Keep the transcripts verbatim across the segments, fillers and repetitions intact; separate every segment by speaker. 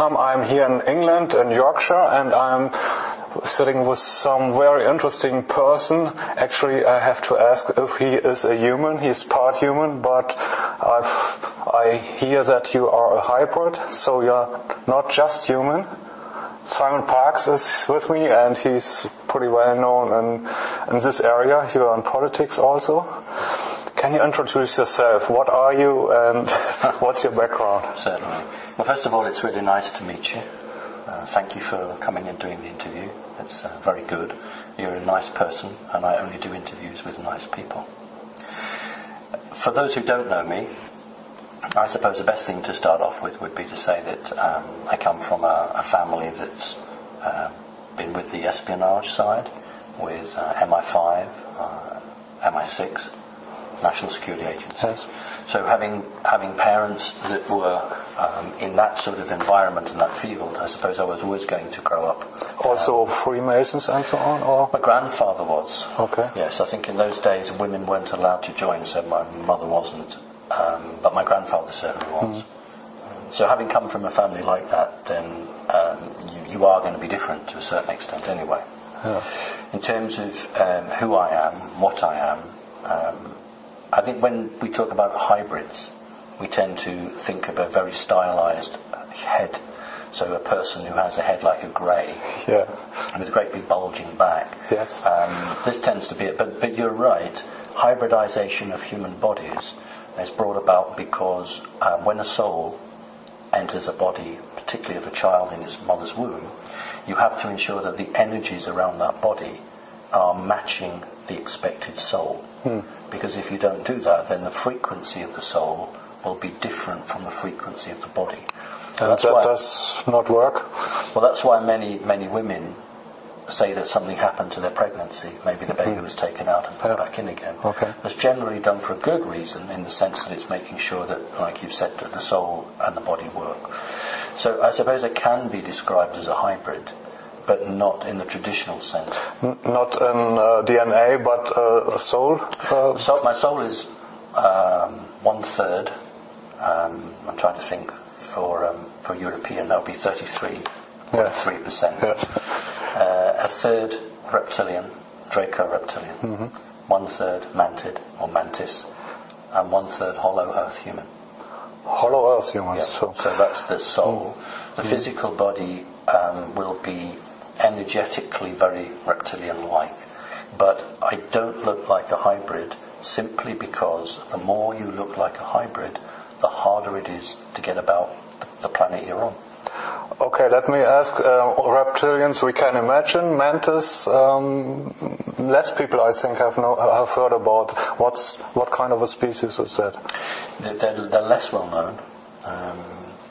Speaker 1: time I'm here in England, in Yorkshire, and I'm sitting with some very interesting person. Actually, I have to ask if he is a human. He's part human, but I've, I hear that you are a hybrid, so you're not just human. Simon Parkes is with me, and he's pretty well known in, in this area. You're in politics also. Can you introduce yourself? What are you, and what's your background?
Speaker 2: Certainly. Well, first of all, it's really nice to meet you. Uh, thank you for coming and doing the interview. It's uh, very good. You're a nice person, and I only do interviews with nice people. For those who don't know me, I suppose the best thing to start off with would be to say that um, I come from a, a family that's uh, been with the espionage side, with uh, M I five, uh, M I six, National Security Agencies.
Speaker 1: Yes.
Speaker 2: So having having parents that were um, in that sort of environment, in that field, I suppose I was always going to grow up.
Speaker 1: Also
Speaker 2: um,
Speaker 1: Freemasons and so on? Or?
Speaker 2: My grandfather was.
Speaker 1: Okay.
Speaker 2: Yes, I think in those days women weren't allowed to join, so my mother wasn't. Um, but my grandfather certainly was. Mm. So having come from a family like that, then um, you, you are going to be different to a certain extent anyway.
Speaker 1: Yeah.
Speaker 2: In terms of um, who I am, what I am, um, I think when we talk about hybrids, we tend to think of a very stylized head. So a person who has a head like a grey,
Speaker 1: yeah,
Speaker 2: and with a great big bulging back.
Speaker 1: Yes.
Speaker 2: Um, this tends to be it. But, but you're right, hybridization of human bodies is brought about because um, when a soul enters a body, particularly of a child in its mother's womb, you have to ensure that the energies around that body are matching the expected soul. Hmm. Because if you don't do that, then the frequency of the soul will be different from the frequency of the body.
Speaker 1: And that why, does not work?
Speaker 2: Well, that's why many, many women say that something happened to their pregnancy. Maybe the baby mm. was taken out and put yeah. back in again.
Speaker 1: Okay.
Speaker 2: It's generally done for a good reason, in the sense that it's making sure that, like you've said, that the soul and the body work. So I suppose it can be described as a hybrid, but not in the traditional sense.
Speaker 1: N- not in uh, D N A, but uh, a soul? Uh,
Speaker 2: so my soul is um, one third. Um, I'm trying to think for um, for European, that would be thirty-three point three percent.
Speaker 1: Yes.
Speaker 2: Uh, a third reptilian, Draco reptilian, mm-hmm. one third mantid or mantis, and one third hollow earth human.
Speaker 1: Hollow earth human.
Speaker 2: Yeah.
Speaker 1: So.
Speaker 2: so that's the soul. Mm. The mm. physical body um, will be energetically very reptilian-like, but I don't look like a hybrid simply because the more you look like a hybrid, the harder it is to get about the planet you're on.
Speaker 1: Okay, let me ask, uh, reptilians we can imagine, mantis, um, less people I think have know, have heard about. What's, what kind of a species is that?
Speaker 2: They're, they're less well known. Um,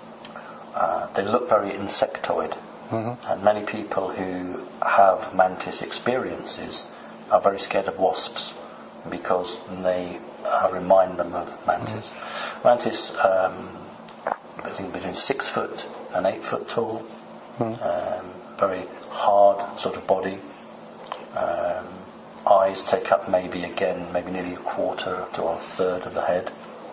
Speaker 2: uh, they look very insectoid, mm-hmm. and many people who have mantis experiences are very scared of wasps because they uh, remind them of mantis. Mm-hmm. Mantis, um, I think between six foot and eight foot tall, mm. um, very hard sort of body. Um, eyes take up maybe again, maybe nearly a quarter to a third of the head.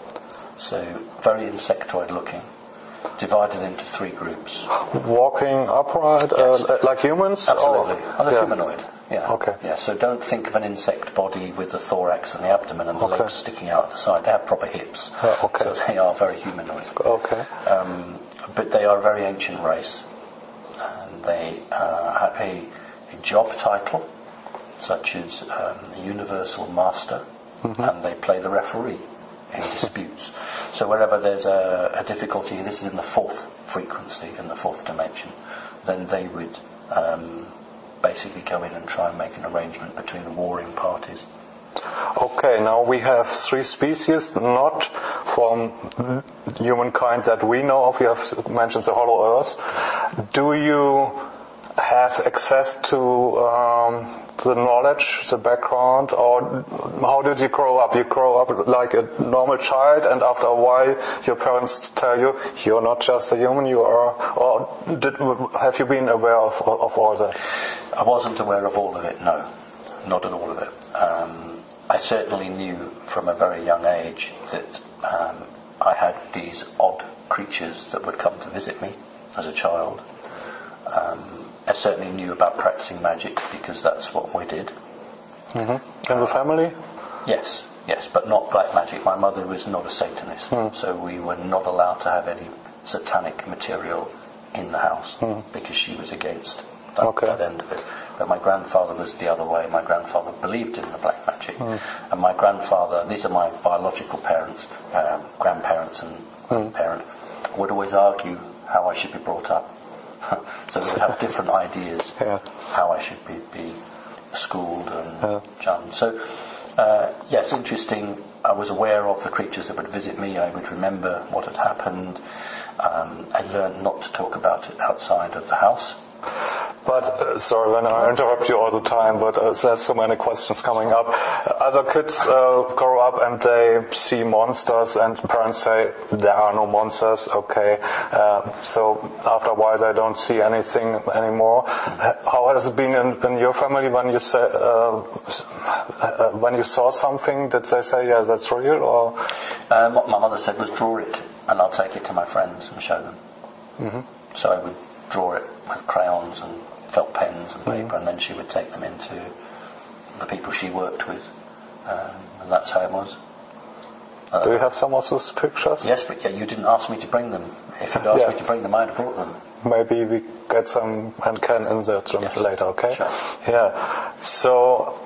Speaker 2: So very insectoid looking, divided into three groups.
Speaker 1: Walking upright,
Speaker 2: yes.
Speaker 1: uh, like humans?
Speaker 2: Absolutely,
Speaker 1: or?
Speaker 2: oh,
Speaker 1: yeah.
Speaker 2: humanoid. Yeah.
Speaker 1: Okay.
Speaker 2: Yeah. So don't think of an insect body with the thorax and the abdomen and the
Speaker 1: okay.
Speaker 2: legs sticking out at the side. They have proper hips,
Speaker 1: uh, okay.
Speaker 2: so they are very humanoid.
Speaker 1: Okay.
Speaker 2: Um, but they are a very ancient race, and they uh, have a, a job title, such as um, the Universal Master, mm-hmm. and they play the referee in disputes. So wherever there's a, a difficulty, this is in the fourth frequency, in the fourth dimension, then they would um, basically go in and try and make an arrangement between the warring parties.
Speaker 1: Okay, now we have three species, not from humankind that we know of. You have mentioned the Hollow Earth. Do you have access to um, the knowledge, the background, or how did you grow up? You grow up like a normal child, and after a while your parents tell you, you're not just a human, you are, or did, have you been aware of, of all that?
Speaker 2: I wasn't aware of all of it, no. Not at all of it. Um, I certainly knew from a very young age that um, I had these odd creatures that would come to visit me. as a child. Um, I certainly knew about practicing magic because that's what we did.
Speaker 1: Mm-hmm. In the family?
Speaker 2: Yes, yes, but not black magic. My mother was not a Satanist, mm. so we were not allowed to have any satanic material in the house mm. because she was against that,
Speaker 1: okay.
Speaker 2: that end of it. But my grandfather was the other way. My grandfather believed in the black magic. Mm. And my grandfather, these are my biological parents, um, grandparents and mm. parent, would always argue how I should be brought up. So we would have different ideas yeah. how I should be, be schooled and yeah. done. So, uh, yes, interesting. I was aware of the creatures that would visit me. I would remember what had happened. Um, I learned not to talk about it outside of the house.
Speaker 1: But, uh, sorry when I interrupt you all the time, but uh, there's so many questions coming up. Other kids uh, grow up and they see monsters and parents say, there are no monsters, okay. Uh, so after a while they don't see anything anymore. Uh, how has it been in, in your family when you say, uh, uh, when you saw something? Did they say, yeah, that's real? Or
Speaker 2: um, what my mother said was, draw it and I'll take it to my friends and show them. Mm-hmm. So I would draw it with crayons and felt pens and paper, mm. and then she would take them into the people she worked with, um, and that's how it was. Uh,
Speaker 1: Do you have some of those pictures?
Speaker 2: Yes, but yeah, you didn't ask me to bring them. If you'd asked yeah. me to bring them, I'd have brought them.
Speaker 1: Maybe we get some and can insert them yes. later, okay?
Speaker 2: Sure.
Speaker 1: Yeah. So,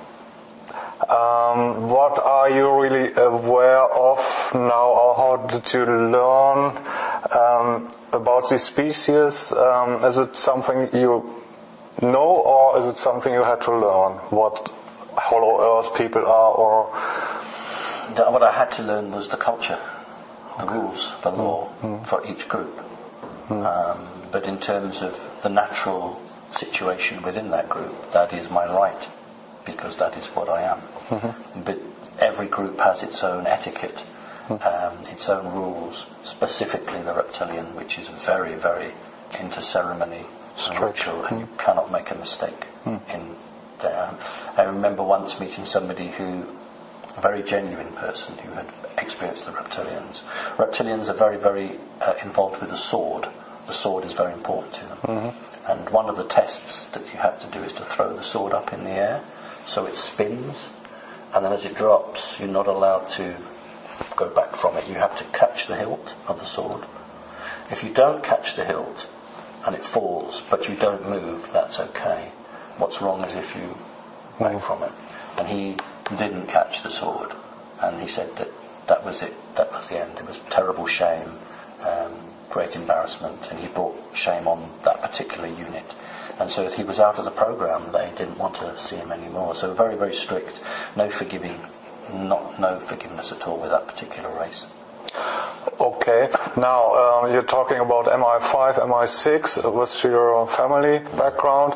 Speaker 1: um, what are you really aware of now, or how did you learn um, about these species? Um, is it something you know, or is it something you had to learn? What Hollow Earth people are, or
Speaker 2: what I had to learn was the culture, the okay. rules, the law mm. for each group. Mm. Um, but in terms of the natural situation within that group, that is my right, because that is what I am. Mm-hmm. But every group has its own etiquette, mm. um, its own rules, specifically the reptilian, which is very, very into ceremony and ritual, and mm. you cannot make a mistake mm. in there. I remember once meeting somebody who, a very genuine person who had experienced the reptilians. Reptilians are very, very uh, involved with the sword. The sword is very important to them. Mm-hmm. And one of the tests that you have to do is to throw the sword up in the air so it spins, and then as it drops, you're not allowed to go back from it. You have to catch the hilt of the sword. If you don't catch the hilt and it falls, but you don't move, that's okay. What's wrong is if you back mm. from it. And he didn't catch the sword, and he said that that was it, that was the end. It was terrible shame, um, great embarrassment, and he brought shame on that particular unit. And so he was out of the program. They didn't want to see him anymore. So very, very strict. No forgiving, not no forgiveness at all with that particular race.
Speaker 1: Okay. Now um, you're talking about M I five, M I six with your family background.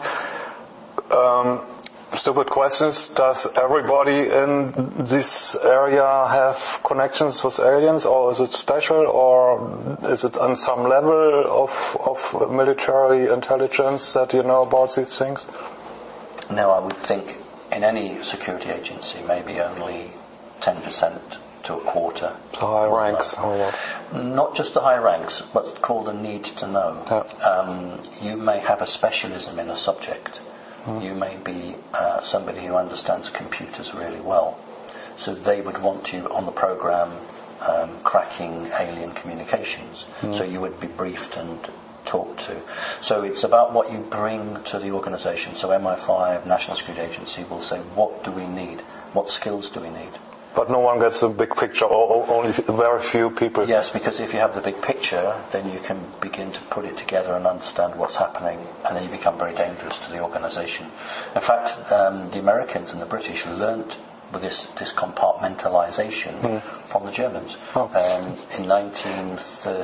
Speaker 1: Um, stupid questions. Does everybody in this area have connections with aliens, or is it special, or is it on some level of, of military intelligence that you know about these things?
Speaker 2: No, I would think in any security agency, maybe only ten percent to a quarter.
Speaker 1: The high ranks, or what?
Speaker 2: Not just the high ranks, what's called a need to know.
Speaker 1: Yeah.
Speaker 2: Um, you may have a specialism in a subject. Mm. You may be uh, somebody who understands computers really well. So they would want you on the program um, cracking alien communications. Mm. So you would be briefed and talked to. So it's about what you bring to the organisation. So M I five, National Security Agency, will say, what do we need? What skills do we need?
Speaker 1: But no one gets the big picture, or only very few people.
Speaker 2: Yes, because if you have the big picture, then you can begin to put it together and understand what's happening, and then you become very dangerous to the organisation. In fact, um, the Americans and the British learnt with this, this compartmentalisation mm. from the Germans.
Speaker 1: Oh.
Speaker 2: Um, in nineteen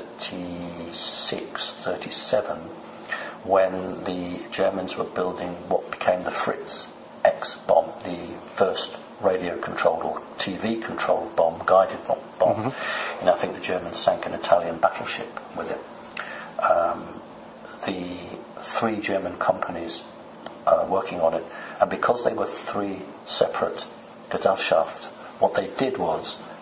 Speaker 2: thirty-six, thirty-seven, when the Germans were building what became the Fritz X bomb, the first radio-controlled or T V-controlled bomb, guided bomb. bomb. Mm-hmm. And I think the Germans sank an Italian battleship with it. Um, the three German companies uh, working on it, and because they were three separate Gesellschaft, what they did was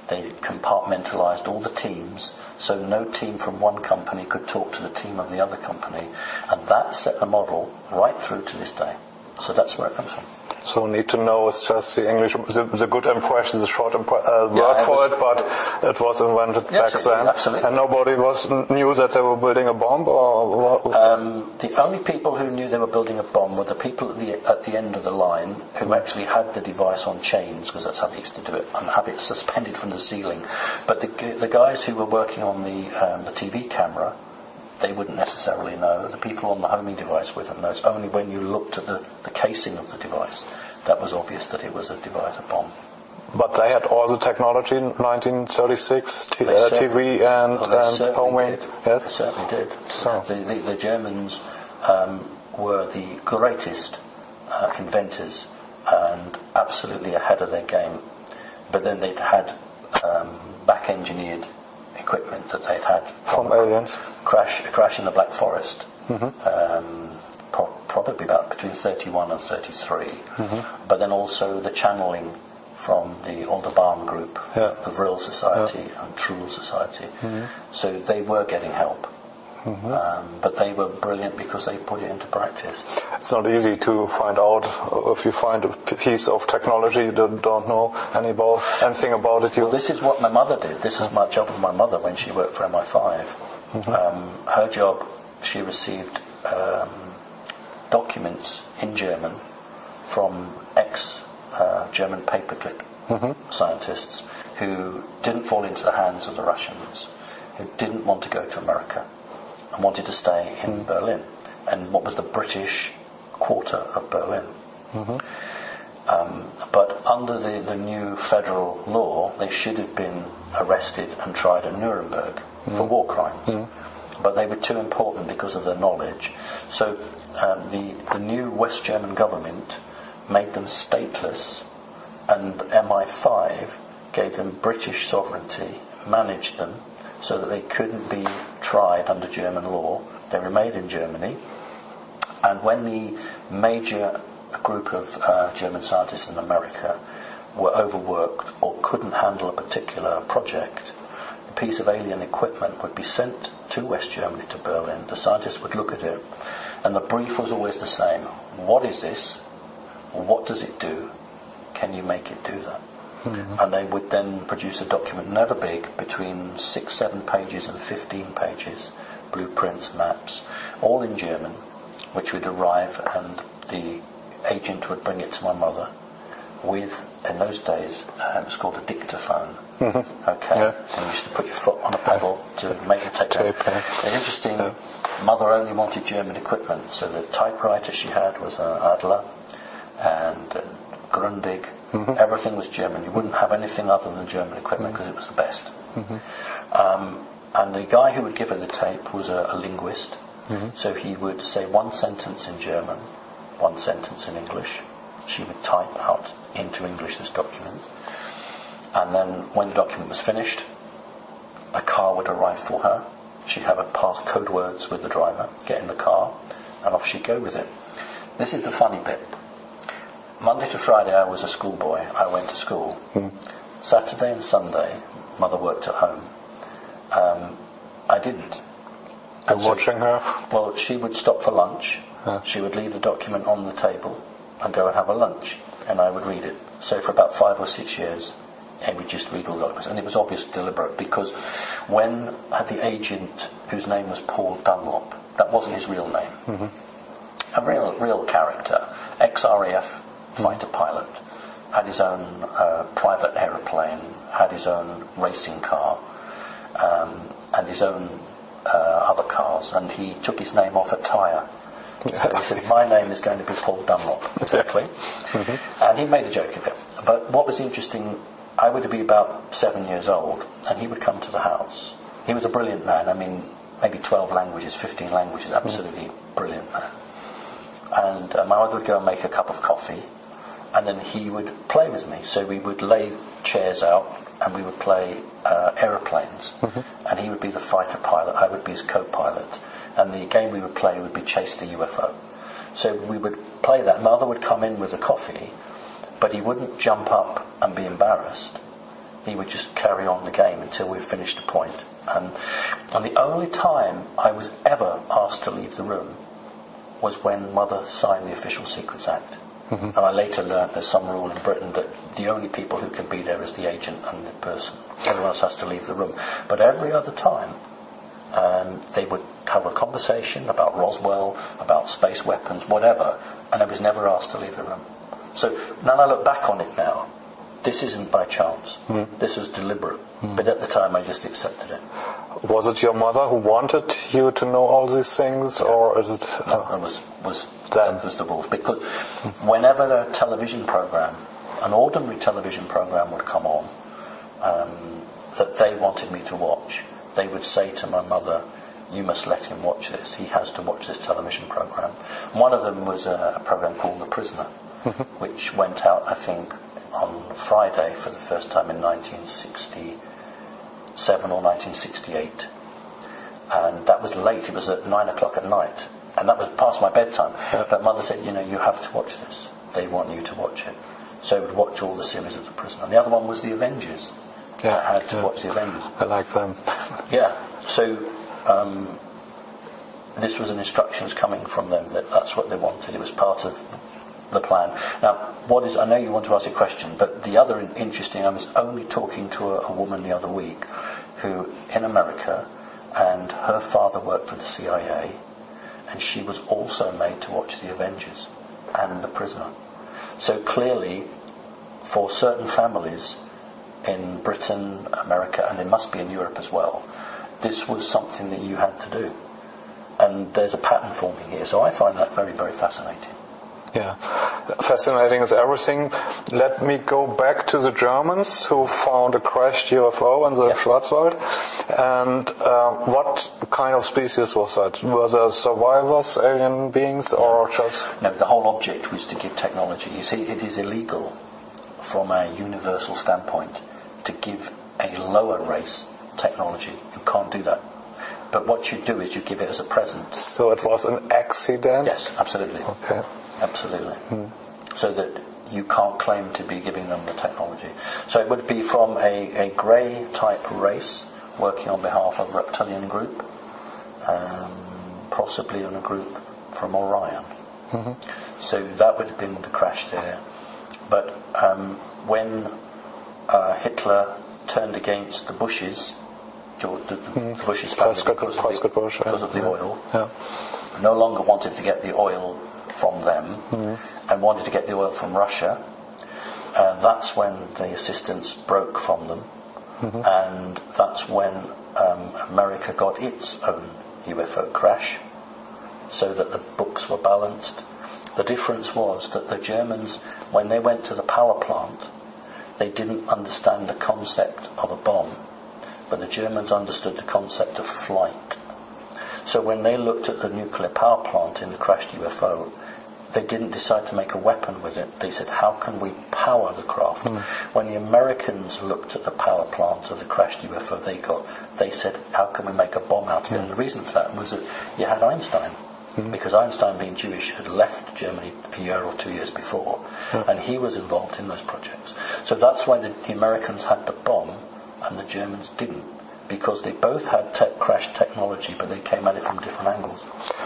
Speaker 2: They compartmentalized all the teams, so no team from one company could talk to the team of the other company, and that set the model right through to this day. So that's where it comes from.
Speaker 1: So need to know is just the English, the, the good impression, the short impre- uh,
Speaker 2: Yeah,
Speaker 1: word
Speaker 2: it
Speaker 1: for
Speaker 2: was-
Speaker 1: it, but it was invented
Speaker 2: Yeah,
Speaker 1: back
Speaker 2: absolutely,
Speaker 1: then,
Speaker 2: absolutely.
Speaker 1: and nobody was knew that they were building a bomb, or what?
Speaker 2: Um, the only people who knew they were building a bomb were the people at the at the end of the line who actually had the device on chains, because that's how they used to do it, and have it suspended from the ceiling. But the the guys who were working on the um, the T V camera, they wouldn't necessarily know. The people on the homing device wouldn't know. It's only when you looked at the, the casing of the device that was obvious that it was a device, a bomb.
Speaker 1: But they had all the technology in nineteen thirty-six, t-
Speaker 2: They
Speaker 1: uh,
Speaker 2: certainly-
Speaker 1: T V and,
Speaker 2: well, they
Speaker 1: and
Speaker 2: certainly
Speaker 1: homing.
Speaker 2: did.
Speaker 1: Yes.
Speaker 2: They certainly did.
Speaker 1: So.
Speaker 2: The, the, the Germans um, were the greatest uh, inventors and absolutely ahead of their game. But then they'd had um, back-engineered equipment that they'd had
Speaker 1: From aliens.
Speaker 2: crash, a crash in the Black Forest.
Speaker 1: Mm-hmm.
Speaker 2: Um, pro- probably about between thirty-one and thirty-three.
Speaker 1: Mm-hmm.
Speaker 2: But then also the channeling from the Aldebaran group,
Speaker 1: Yeah.
Speaker 2: the Vril Society and Truhl Society.
Speaker 1: Mm-hmm.
Speaker 2: So they were getting help.
Speaker 1: Mm-hmm.
Speaker 2: Um, but they were brilliant because they put it into practice.
Speaker 1: It's not easy to find out if you find a piece of technology you don't don't know any about, anything about it. You
Speaker 2: Well, this is what my mother did. This is my job of my mother when she worked for M I five.
Speaker 1: Mm-hmm.
Speaker 2: Um, her job, she received um, documents in German from ex uh, German paperclip
Speaker 1: Mm-hmm.
Speaker 2: scientists who didn't fall into the hands of the Russians, who didn't want to go to America and wanted to stay in
Speaker 1: Mm.
Speaker 2: Berlin, and what was the British quarter of Berlin.
Speaker 1: Mm-hmm.
Speaker 2: Um, but under the, the new federal law, they should have been arrested and tried at Nuremberg for war crimes. But they were too important because of their knowledge. So um, the, the new West German government made them stateless, and M I five gave them British sovereignty, managed them so that they couldn't be tried under German law. They remained in Germany. And when the major group of uh, German scientists in America were overworked or couldn't handle a particular project, a piece of alien equipment would be sent to West Germany, to Berlin. The scientists would look at it, and the brief was always the same. What is this? What does it do? Can you make it do that? Mm-hmm. And they would then produce a document, never big, between six, seven pages and fifteen pages, blueprints, maps, all in German, which would arrive, and the agent would bring it to my mother with, in those days, um, it was called a dictaphone. Mm-hmm. Okay,
Speaker 1: yeah.
Speaker 2: And you used to put your foot on a pedal to make a tape.
Speaker 1: Tape, yeah.
Speaker 2: It's interesting.
Speaker 1: Yeah.
Speaker 2: Mother only wanted German equipment, so the typewriter she had was an Adler and uh, Grundig. Mm-hmm. Everything was German. You wouldn't have anything other than German equipment because mm-hmm. it was the best. Mm-hmm. Um, and the guy who would give her the tape was a, a linguist. Mm-hmm. So he would say one sentence in German, one sentence in English. She would type out into English this document. And then when the document was finished, a car would arrive for her. She'd have a pass code words with the driver, get in the car, and off she'd go with it. This is the funny bit. Monday to Friday I was a schoolboy. I went to school. Mm. Saturday and Sunday, Mother worked at home. Um, I didn't.
Speaker 1: You're so, watching her?
Speaker 2: Well, she would stop for lunch.
Speaker 1: Huh.
Speaker 2: She would leave the document on the table and go and have a lunch, and I would read it. So for about five or six years, I would just read all the documents, and it was obviously deliberate, because when had the agent, whose name was Paul Dunlop, that wasn't his real name, mm-hmm. a real real character, ex-R A F fighter pilot, had his own uh, private aeroplane, had his own racing car, um, and his own uh, other cars, and he took his name off a tyre. So he said, my name is going to be Paul Dunlop, exactly. Mm-hmm. And he made a joke of it. But what was interesting, I would be about seven years old, and he would come to the house. He was a brilliant man. I mean, maybe twelve languages, fifteen languages, absolutely mm-hmm. brilliant man. And uh, my mother would go and make a cup of coffee, and then he would play with me. So we would lay chairs out, and we would play uh, aeroplanes. Mm-hmm. And he would be the fighter pilot, I would be his co-pilot. And the game we would play would be Chase the U F O. So we would play that. Mother would come in with a coffee, but he wouldn't jump up and be embarrassed. he would just carry on the game until we finished the point. And, and the only time I was ever asked to leave the room was when Mother signed the Official Secrets Act. Mm-hmm. And I later learned there's some rule in Britain that the only people who can be there is the agent and the person. Everyone else has to leave the room. But every other time, um, they would have a conversation about Roswell, about space weapons, whatever, and I was never asked to leave the room. So now I look back on it now, this isn't by chance. Mm. This was deliberate. Mm. But at the time, I just accepted it.
Speaker 1: Was it your mother who wanted you to know all these things, yeah. or is it? Uh,
Speaker 2: no, it was was that was the rules. Because whenever a television program, an ordinary television program would come on, um, that they wanted me to watch, they would say to my mother, "You must let him watch this. He has to watch this television program." One of them was a, a program called The Prisoner, mm-hmm. which went out, I think, on Friday for the first time in nineteen sixty-seven or nineteen sixty-eight. And that was late. It was at nine o'clock at night. And that was past my bedtime. Yeah. But Mother said, you know, you have to watch this. They want you to watch it. So I would watch all the series of The Prisoner. And the other one was The Avengers.
Speaker 1: Yeah,
Speaker 2: I had to
Speaker 1: yeah.
Speaker 2: watch The Avengers.
Speaker 1: I like them.
Speaker 2: Yeah. So um, this was an instructions coming from them that that's what they wanted. It was part of the plan. Now, what is? I know you want to ask a question, but the other interesting, I was only talking to a, a woman the other week who, in America, and her father worked for the C I A, and she was also made to watch The Avengers and The Prisoner. So clearly, for certain families in Britain, America, and it must be in Europe as well, this was something that you had to do. And there's a pattern forming here, so I find that very, very fascinating.
Speaker 1: Yeah, fascinating is everything. Let me go back to the Germans who found a crashed U F O in the yeah. Schwarzwald. And uh, what kind of species was that? Were there survivors, alien beings, or just...
Speaker 2: No, the whole object was to give technology. You see, it is illegal from a universal standpoint to give a lower race technology. You can't do that. But what you do is you give it as a present.
Speaker 1: So it was an accident?
Speaker 2: Yes, absolutely.
Speaker 1: Okay.
Speaker 2: Absolutely. Hmm. So that you can't claim to be giving them the technology. So it would be from a, a grey type race working on behalf of a reptilian group, um, possibly on a group from Orion. Mm-hmm. So that would have been the crash there. But um, when uh, Hitler turned against the Bushes, George, the, the mm. Bushes family, because, of the, Bush, because yeah. of the yeah. oil, yeah. no longer wanted to get the oil from them, mm-hmm. and wanted to get the oil from Russia. Uh, that's when the assistance broke from them, mm-hmm. and that's when um, America got its own U F O crash, so that the books were balanced. The difference was that the Germans, when they went to the power plant, they didn't understand the concept of a bomb, but the Germans understood the concept of flight. So when they looked at the nuclear power plant in the crashed U F O, they didn't decide to make a weapon with it. They said, how can we power the craft? Mm. When the Americans looked at the power plant of the crashed U F O they got, they said, how can we make a bomb out of it? Mm. And the reason for that was that you had Einstein, mm. because Einstein, being Jewish, had left Germany a year or two years before, mm. and he was involved in those projects. So that's why the, the Americans had the bomb and the Germans didn't, because they both had te- crashed technology, but they came at it from different angles.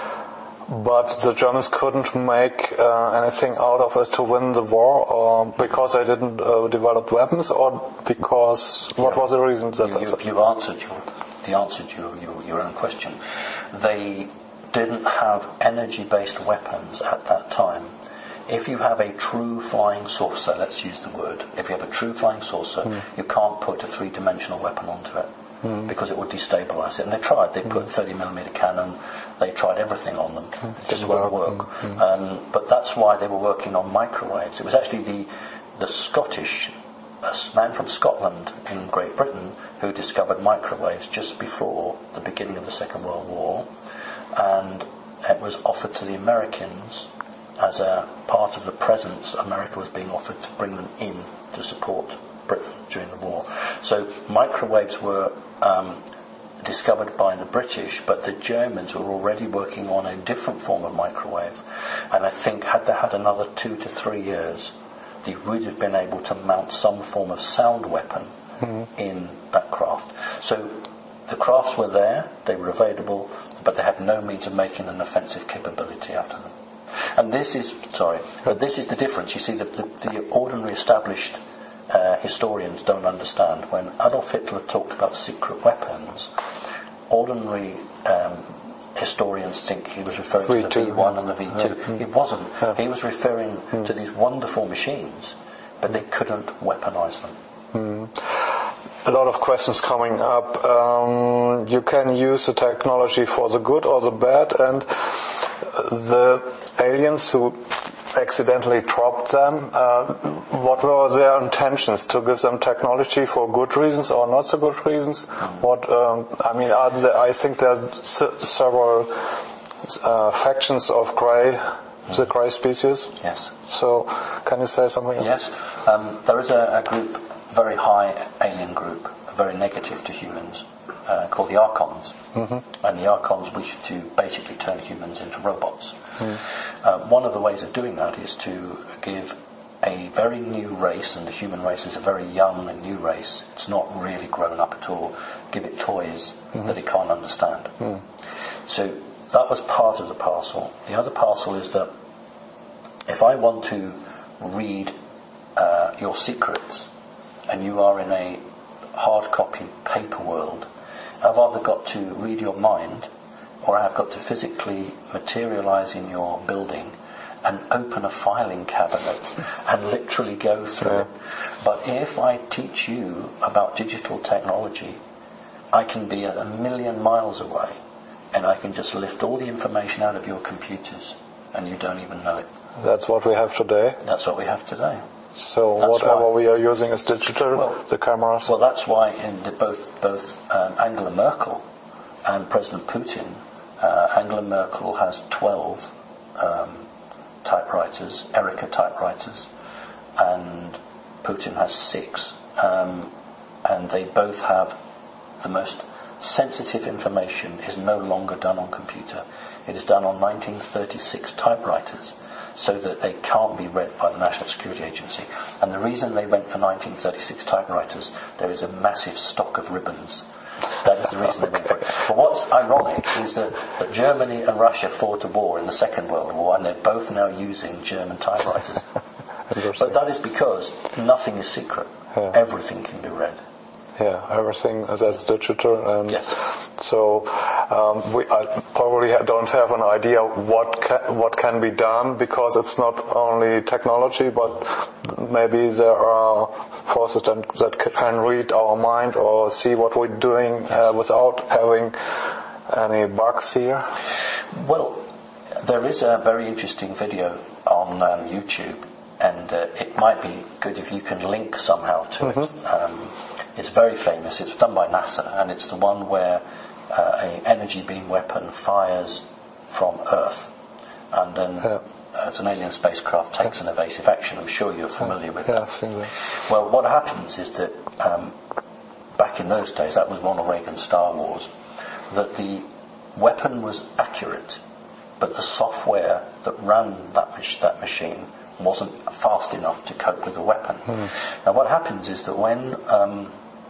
Speaker 1: But the Germans couldn't make uh, anything out of it to win the war, or because they didn't uh, develop weapons, or because what yeah. was the reason? That
Speaker 2: you, you, you've answered your, the answer to your, your, your own question. They didn't have energy-based weapons at that time. If you have a true flying saucer, let's use the word. If you have a true flying saucer, mm. you can't put a three-dimensional weapon onto it. Mm. Because it would destabilise it. And they tried. They mm. put thirty millimeter cannon. They tried everything on them. Mm. It just won't work. Mm. Um, but that's why they were working on microwaves. It was actually the the Scottish, a man from Scotland in Great Britain, who discovered microwaves just before the beginning of the Second World War. And it was offered to the Americans as a part of the presents America was being offered to bring them in to support Britain during the war. So microwaves were um, discovered by the British, but the Germans were already working on a different form of microwave. And I think had they had another two to three years, they would have been able to mount some form of sound weapon mm-hmm. in that craft. So the crafts were there, they were available, but they had no means of making an offensive capability after them. And this is, sorry, but this is the difference. You see, the, the, the ordinary established uh, historians don't understand. When Adolf Hitler talked about secret weapons, ordinary um, historians think he was referring to the V one yeah. and the V two. Yeah. It wasn't. Yeah. He was referring mm. to these wonderful machines, but they couldn't weaponize them.
Speaker 1: Mm. A lot of questions coming up. Um, you can use the technology for the good or the bad, and the aliens who accidentally dropped them, uh, what were their intentions? To give them technology for good reasons or not so good reasons? What um, I mean, are there, I think there are s- several uh, factions of grey, the grey species.
Speaker 2: Yes.
Speaker 1: So, can you say something?
Speaker 2: Yes. Um, there is a, a group, very high alien group, very negative to humans, uh, called the Archons. Mm-hmm. And the Archons wish to basically turn humans into robots. Mm. Uh, one of the ways of doing that is to give a very new race, and the human race is a very young and new race, it's not really grown up at all, give it toys mm-hmm. that it can't understand. Mm. So that was part of the parcel. The other parcel is that if I want to read uh, your secrets, and you are in a hard copy paper world, I've either got to read your mind, or I've got to physically materialize in your building and open a filing cabinet and literally go through yeah. it. But if I teach you about digital technology, I can be a million miles away and I can just lift all the information out of your computers and you don't even know it.
Speaker 1: That's what we have today?
Speaker 2: That's what we have today.
Speaker 1: So that's whatever why, we are using is digital, well, the cameras?
Speaker 2: Well, that's why in the, both, both um, Angela Merkel and President Putin, uh, Angela Merkel has twelve um, typewriters, Erica typewriters, and Putin has six. Um, and they both have the most sensitive information is no longer done on computer. It is done on nineteen thirty-six typewriters, so that they can't be read by the National Security Agency. And the reason they went for nineteen thirty-six typewriters, there is a massive stock of ribbons. That is the reason they went for it. But what's ironic is that, that Germany and Russia fought a war in the Second World War, and they're both now using German typewriters. But that is because nothing is secret. Yeah. Everything can be read.
Speaker 1: Yeah, everything that's digital, and
Speaker 2: yes.
Speaker 1: so um, we I probably don't have an idea what can, what can be done, because it's not only technology, but maybe there are forces that, that can read our mind or see what we're doing uh, without having any bugs here.
Speaker 2: Well, there is a very interesting video on um, YouTube, and uh, it might be good if you can link somehow to mm-hmm. it. Um, It's very famous. It's done by NASA, and it's the one where uh, an energy beam weapon fires from Earth, and then yeah. uh, it's an alien spacecraft takes yeah. an evasive action. I'm sure you're familiar
Speaker 1: yeah.
Speaker 2: with
Speaker 1: yeah,
Speaker 2: that.
Speaker 1: That.
Speaker 2: Well, what happens is that um, back in those days, that was Ronald Reagan's Star Wars, that the weapon was accurate, but the software that ran that mach- that machine wasn't fast enough to cope with the weapon. Mm. Now, what happens is that when um,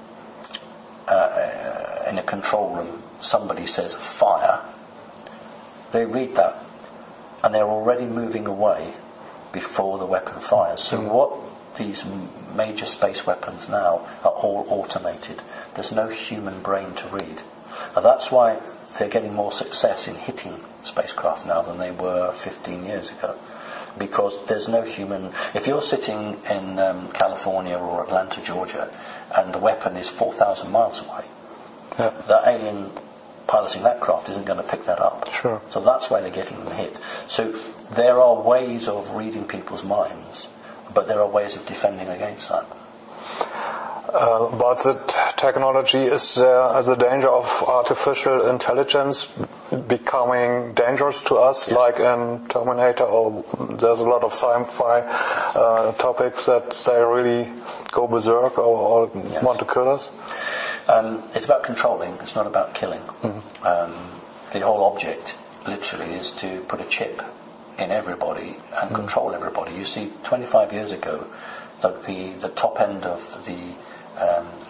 Speaker 2: uh, in a control room somebody says fire, they read that and they're already moving away before the weapon fires. So mm. what these major space weapons now are all automated. There's no human brain to read. And that's why they're getting more success in hitting spacecraft now than they were fifteen years ago. Because there's no human... If you're sitting in um, California or Atlanta, Georgia, and the weapon is four thousand miles away, yeah. that alien piloting that craft isn't going to pick that up.
Speaker 1: Sure.
Speaker 2: So that's why they're getting them hit. So there are ways of reading people's minds, but there are ways of defending against that.
Speaker 1: Uh, but the t- technology is there as a danger of artificial intelligence becoming dangerous to us, yeah. like in Terminator, or there's a lot of sci-fi uh, topics that they really go berserk or, or yes. want to kill us?
Speaker 2: Um, it's about controlling, it's not about killing.
Speaker 1: Mm-hmm.
Speaker 2: Um, the whole object, literally, is to put a chip in everybody and mm-hmm. control everybody. You see, twenty-five years ago, the, the, the top end of the Um,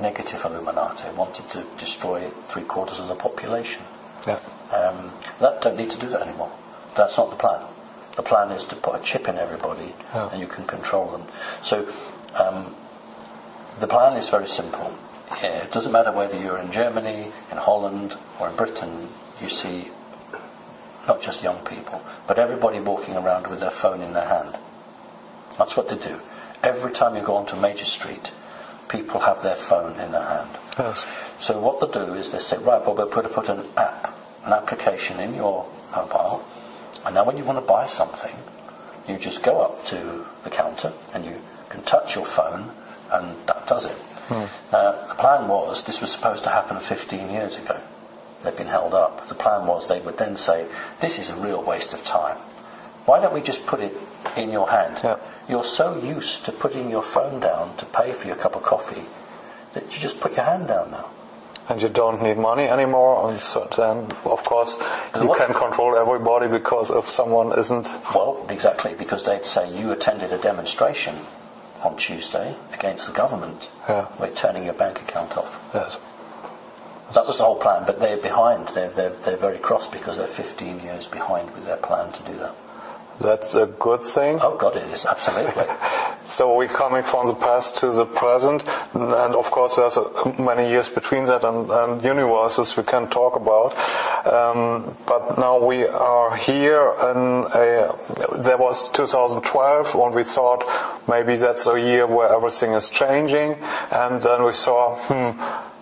Speaker 2: negative Illuminati, wanted to destroy three quarters of the population.
Speaker 1: Yeah.
Speaker 2: Um, that don't need to do that anymore. That's not the plan. The plan is to put a chip in everybody, yeah. and you can control them. So um, the plan is very simple. Yeah, it doesn't matter whether you're in Germany, in Holland, or in Britain. You see not just young people, but everybody walking around with their phone in their hand. That's what they do. Every time you go onto a major street, people have their phone in their hand.
Speaker 1: Yes.
Speaker 2: So what they do is they say, right, well, we'll put, put an app, an application in your mobile, and now when you want to buy something, you just go up to the counter and you can touch your phone, and that does it. Hmm. Now, the plan was, this was supposed to happen fifteen years ago. They've been held up. The plan was they would then say, this is a real waste of time. Why don't we just put it in your hand?
Speaker 1: Yeah.
Speaker 2: You're so used to putting your phone down to pay for your cup of coffee that you just put your hand down now.
Speaker 1: And you don't need money anymore, and so then, of course, you what? can control everybody, because if someone isn't...
Speaker 2: Well, exactly, because they'd say you attended a demonstration on Tuesday against the government.
Speaker 1: Yeah.
Speaker 2: We're turning your bank account off.
Speaker 1: Yes.
Speaker 2: That was the whole plan, but they're behind. They're, they're, they're very cross because they're fifteen years behind with their plan to do that.
Speaker 1: That's a good thing.
Speaker 2: Oh God, it is, absolutely.
Speaker 1: So we're coming from the past to the present, and of course there's a, many years between that, and, and universes we can talk about. Um, but now we are here, and there was two thousand twelve when we thought maybe that's a year where everything is changing, and then we saw, hmm,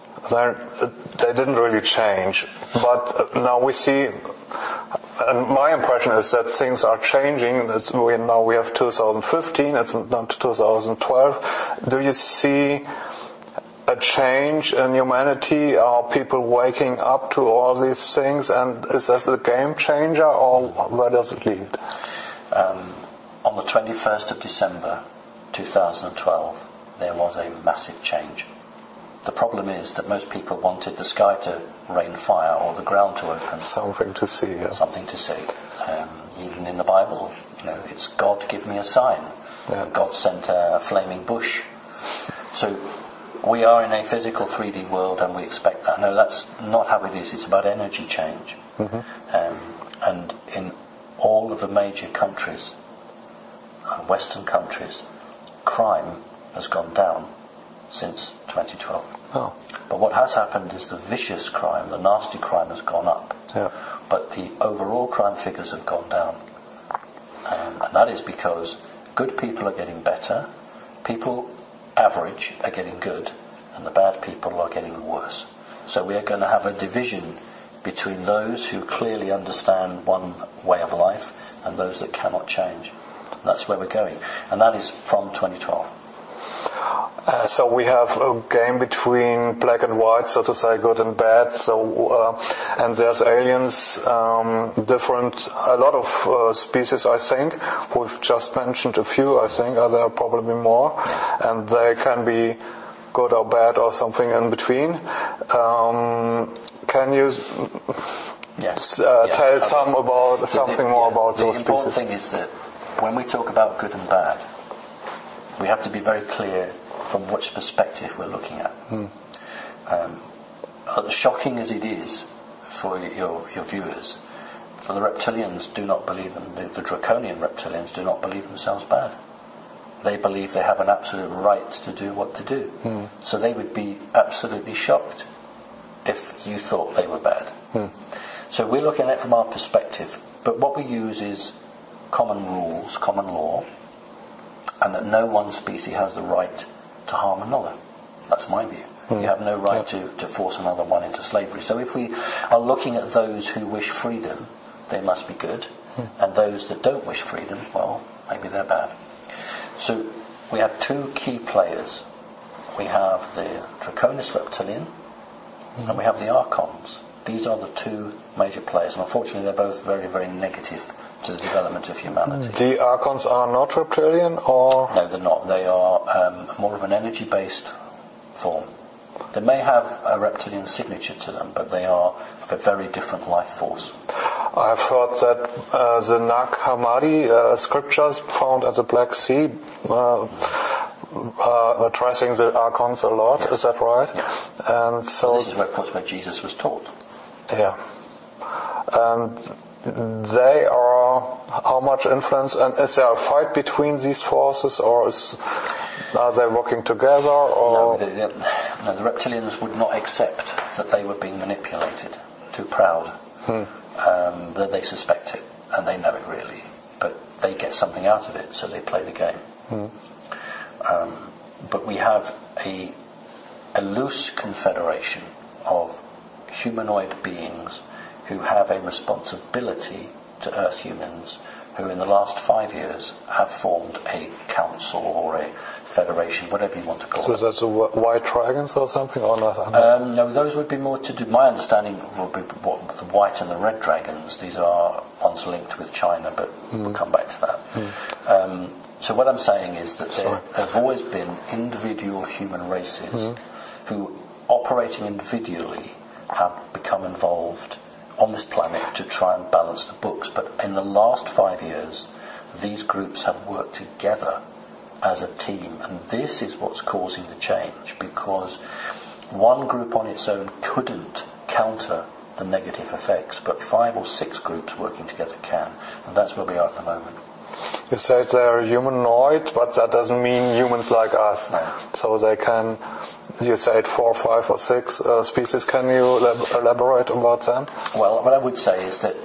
Speaker 1: they didn't really change. But now we see. And my impression is that things are changing. It's, we, now we have two thousand fifteen, it's not two thousand twelve. Do you see a change in humanity? Are people waking up to all these things? And is that a game changer, or where does it lead?
Speaker 2: Um, on the twenty-first of December two thousand twelve, there was a massive change. The problem is that most people wanted the sky to rain fire or the ground to open.
Speaker 1: Something to see, yeah.
Speaker 2: Something to see. Um, even in the Bible, you know, it's God give me a sign. Yeah. God sent a, a flaming bush. So we are in a physical three D world, and we expect that. No, that's not how it is. It's about energy change. Mm-hmm. Um, and in all of the major countries, uh, Western countries, crime has gone down since twenty twelve.
Speaker 1: Oh.
Speaker 2: But what has happened is the vicious crime, the nasty crime, has gone up.
Speaker 1: Yeah.
Speaker 2: But the overall crime figures have gone down. Um, and that is because good people are getting better, people average are getting good, and the bad people are getting worse. So we are going to have a division between those who clearly understand one way of life and those that cannot change. And that's where we're going. And that is from twenty twelve.
Speaker 1: Uh, so we have a game between black and white, so to say, good and bad. So uh, and there's aliens, um, different, a lot of uh, species. I think we've just mentioned a few. I think uh, there are probably more, and they can be good or bad or something in between. Um, can you
Speaker 2: yes.
Speaker 1: uh,
Speaker 2: yes.
Speaker 1: tell
Speaker 2: okay.
Speaker 1: some about
Speaker 2: the,
Speaker 1: something
Speaker 2: the,
Speaker 1: more
Speaker 2: yeah,
Speaker 1: about
Speaker 2: the
Speaker 1: those species?
Speaker 2: The important thing is that when we talk about good and bad, we have to be very clear from which perspective we're looking at. Hmm. Um, as shocking as it is for your, your viewers, for the reptilians do not believe them, the, the draconian reptilians do not believe themselves bad. They believe they have an absolute right to do what they do. Hmm. So they would be absolutely shocked if you thought they were bad. Hmm. So we're looking at it from our perspective, but what we use is common rules, common law, and that no one species has the right to harm another. That's my view. Mm. You have no right yeah. to, to force another one into slavery. So if we are looking at those who wish freedom, they must be good, mm. and those that don't wish freedom, well, maybe they're bad. So we have two key players. We have the Draconis reptilian, mm. and we have the Archons. These are the two major players, and unfortunately they're both very, very negative to the development of humanity.
Speaker 1: The Archons are not reptilian, or...?
Speaker 2: No, they're not. They are um, more of an energy-based form. They may have a reptilian signature to them, but they are of a very different life force.
Speaker 1: I've heard that uh, the Nag Hammadi uh, scriptures found at the Black Sea uh, uh, addressing the archons a lot.
Speaker 2: Yeah.
Speaker 1: Is that right?
Speaker 2: Yeah.
Speaker 1: And so
Speaker 2: well, this is where, of course, where Jesus was taught.
Speaker 1: Yeah. And they are how much influence? And is there a fight between these forces, or is, are they working together? Or
Speaker 2: no, the, the, no, the reptilians would not accept that they were being manipulated. Too proud. Hmm. Um, that they suspect it, and they know it really, but they get something out of it, so they play the game. Hmm. Um, but we have a, a loose confederation of humanoid beings who have a responsibility to Earth humans, who in the last five years have formed a council or a federation, whatever you want to call
Speaker 1: so
Speaker 2: it.
Speaker 1: So that's a white dragons or something, or not?
Speaker 2: Um, no, those would be more to do. My understanding would be what the white and the red dragons. These are ones linked with China, but mm. we'll come back to that. Mm. Um, so what I'm saying is that there have always been individual human races mm. who, operating individually, have become involved on this planet to try and balance the books. But in the last five years, these groups have worked together as a team, and this is what's causing the change, because one group on its own couldn't counter the negative effects, but five or six groups working together can, and that's where we are at the moment.
Speaker 1: You said they're humanoid, but that doesn't mean humans like us.
Speaker 2: No.
Speaker 1: So they can, you said four, five or six uh, species. Can you elaborate about them?
Speaker 2: Well, what I would say is that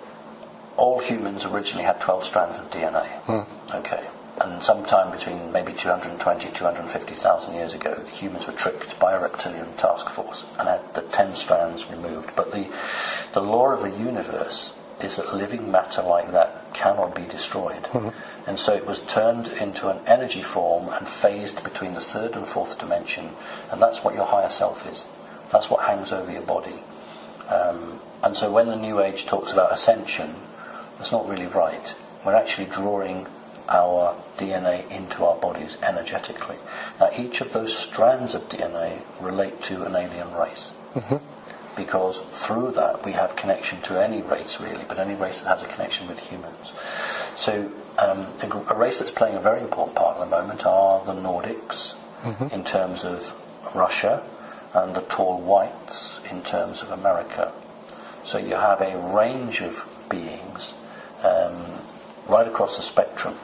Speaker 2: all humans originally had twelve strands of D N A. Hmm. Okay. And sometime between maybe two hundred twenty, two hundred fifty thousand years ago, the humans were tricked by a reptilian task force and had the ten strands removed. But the, the law of the universe is that living matter like that cannot be destroyed. Mm-hmm. And so it was turned into an energy form and phased between the third and fourth dimension. And that's what your higher self is. That's what hangs over your body. Um, and so when the New Age talks about ascension, that's not really right. We're actually drawing our D N A into our bodies energetically. Now, each of those strands of D N A relate to an alien race. Mm-hmm. Because through that we have connection to any race, really, but any race that has a connection with humans. So um, a race that's playing a very important part at the moment are the Nordics, mm-hmm. in terms of Russia, and the tall whites in terms of America. So you have a range of beings um, right across the spectrum,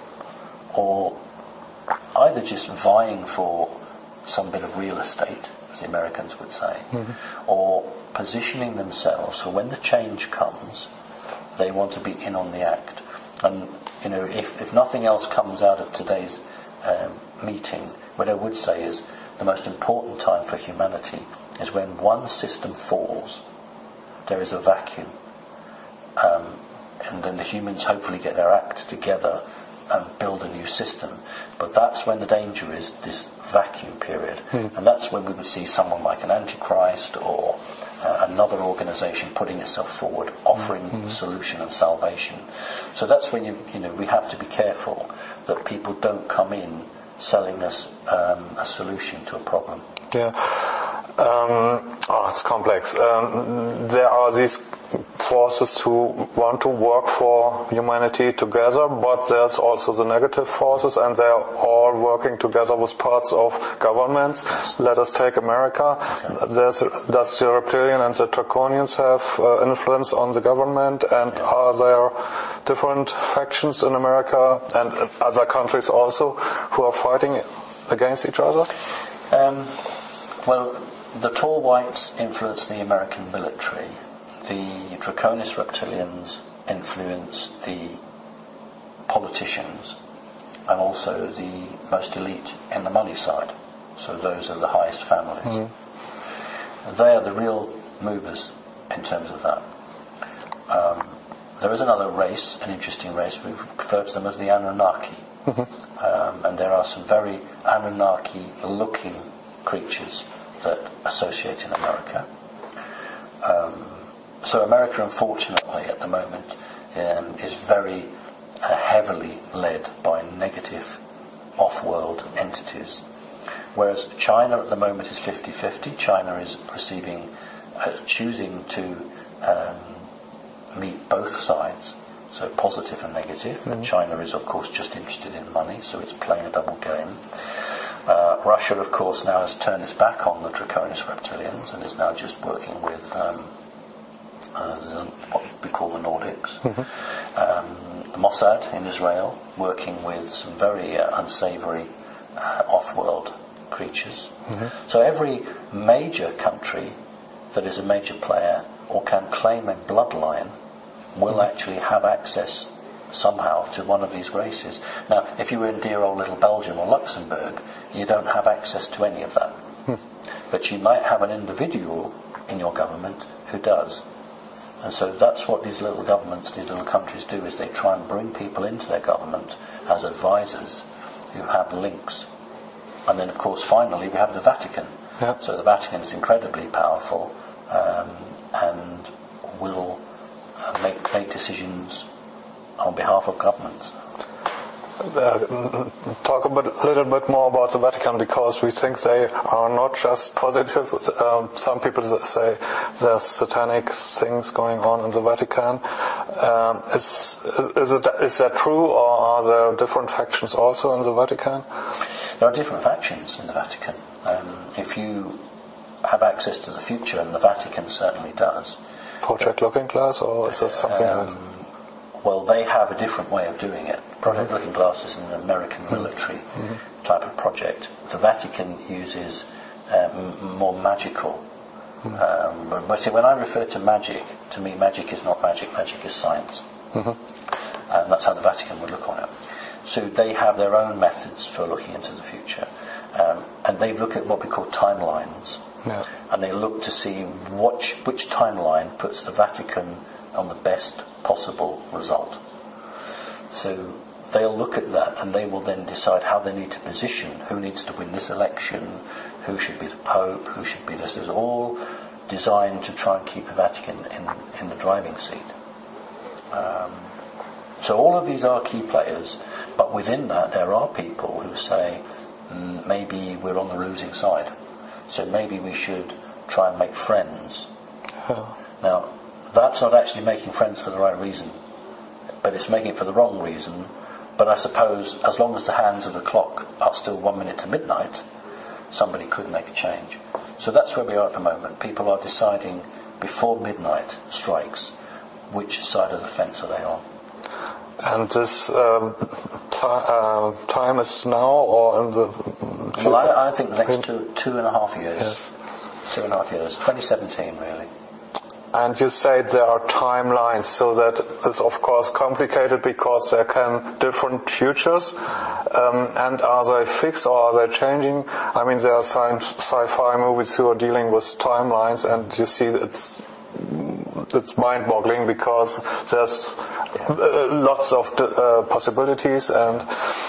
Speaker 2: or either just vying for some bit of real estate, as the Americans would say, mm-hmm. or positioning themselves so when the change comes, they want to be in on the act. And, you know, if, if nothing else comes out of today's um, meeting, what I would say is the most important time for humanity is when one system falls, there is a vacuum. Um, and then the humans hopefully get their act together and build a new system. But that's when the danger is, this vacuum period. Mm. And that's when we would see someone like an Antichrist or uh, another organisation putting itself forward, offering mm-hmm. the solution and salvation. So that's when you, you know, we have to be careful that people don't come in selling us um, a solution to a problem.
Speaker 1: Yeah. Um, oh, it's complex. Um, there are these forces who want to work for humanity together, but there's also the negative forces, and they're all working together with parts of governments. Yes. Let us take America. Okay. There's, does the reptilian and the draconians have uh, influence on the government, and yeah. are there different factions in America and in other countries also who are fighting against each other?
Speaker 2: Um, well, the tall whites influence the American military. The Draconis reptilians influence the politicians and also the most elite in the money side. So those are the highest families. Mm-hmm. They are the real movers in terms of that. Um, there is another race, an interesting race. We refer to them as the Anunnaki. Mm-hmm. Um, and there are some very Anunnaki-looking creatures that associate in America. Um, So America, unfortunately, at the moment, um, is very uh, heavily led by negative off-world entities. Whereas China at the moment is fifty-fifty. China is receiving, uh, choosing to um, meet both sides, so positive and negative. Mm-hmm. And China is, of course, just interested in money, so it's playing a double game. Russia, of course, now has turned its back on the Draconis reptilians and is now just working with um, uh, the, what we call the Nordics. Mm-hmm. Um, the Mossad in Israel, working with some very uh, unsavoury uh, off-world creatures. Mm-hmm. So every major country that is a major player or can claim a bloodline will mm-hmm. actually have access somehow to one of these races. Now, if you were in dear old little Belgium or Luxembourg, you don't have access to any of that. Hmm. But you might have an individual in your government who does. And so that's what these little governments, these little countries do, is they try and bring people into their government as advisors who have links. And then, of course, finally, we have the Vatican. Yep. So the Vatican is incredibly powerful um, and will uh, make, make decisions on behalf of governments.
Speaker 1: Uh, talk a bit, little bit more about the Vatican, because we think they are not just positive. Um, some people say there's satanic things going on in the Vatican. Um, is, is, it, is that true, or are there different factions also in the Vatican?
Speaker 2: There are different factions in the Vatican. Um, if you have access to the future, and the Vatican certainly does.
Speaker 1: Project Looking Glass, or is that something um, else?
Speaker 2: Well, they have a different way of doing it. Project Looking Glass is an American military mm-hmm. type of project. The Vatican uses um, more magical. Mm-hmm. Um, but see, when I refer to magic, to me magic is not magic, magic is science. Mm-hmm. And that's how the Vatican would look on it. So they have their own methods for looking into the future. Um, and they look at what we call timelines. Yeah. And they look to see which, which timeline puts the Vatican on the best possible result. So they'll look at that and they will then decide how they need to position, who needs to win this election, who should be the Pope, who should be this. It's all designed to try and keep the Vatican in, in the driving seat. Um, so all of these are key players, but within that there are people who say mm, maybe we're on the losing side, so maybe we should try and make friends. Oh. Now, that's not actually making friends for the right reason, but it's making it for the wrong reason. But I suppose as long as the hands of the clock are still one minute to midnight, somebody could make a change. So that's where we are at the moment. People are deciding before midnight strikes which side of the fence are they on.
Speaker 1: And this um, t- uh, time is now, or in the future?
Speaker 2: Well, I, I think the next two two and a half years.
Speaker 1: Yes.
Speaker 2: Two and a half years. twenty seventeen, really.
Speaker 1: And you said there are timelines, so that is of course complicated because there can different futures. Um, and are they fixed or are they changing? I mean, there are science, sci-fi movies who are dealing with timelines, and you see it's it's mind-boggling because there's uh, lots of uh, possibilities. And